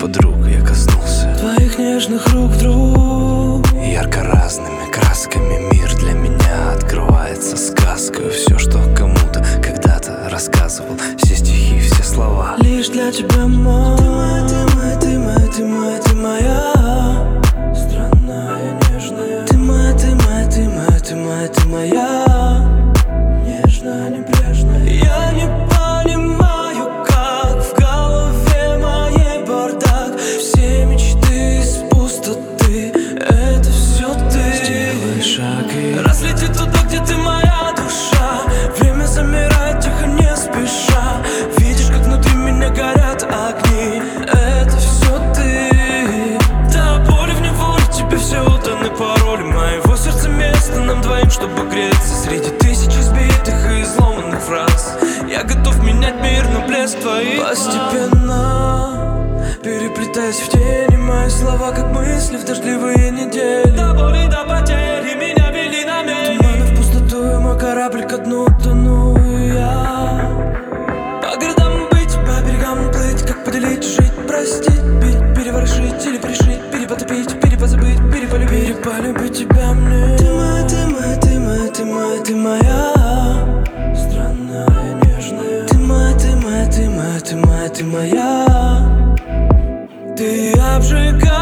подруг я коснулся твоих нежных рук вдруг. Ярко-разными красками мир для меня открывается сказкой. Все, что кому-то когда-то рассказывал, все стихи, все слова Лишь для тебя мой. Ты моя, ты моя, ты моя, ты моя, странная, нежная. Ты моя, ты моя, ты моя, ты моя, ты моя, нежная, небрежная. Я не понимаю, как в голове моей бардак. Все мечты из пустоты, это все ты. Сделай шаг и разлети туда, где ты моя душа. Время замирает тихо, не спеша. Видишь, как внутри меня горят огни, это все ты. Да, боли в неволе, тебе все даны пароли моего сердца, место нам двоим, чтобы греться среди тысяч избитых и изломанных фраз. Я готов менять мир на блеск твоих постепенно, переплетаясь в тени, мои слова, как мысли в дождливые недели. До боли, до потери меня вели на мели. Туманы в пустоту, и мой корабль ко дну тону я. По городам быть, по берегам плыть, как поделить, жить, простить, бить, переворошить или пришить, перепотопить, перепозабыть, переполюбить, переполюбить тебя мне. Ты моя, ты моя, ты моя, ты моя, ты моя, странная, нежная. Ты моя, ты моя, ты моя, ты моя, ты моя. Ты обжигаешь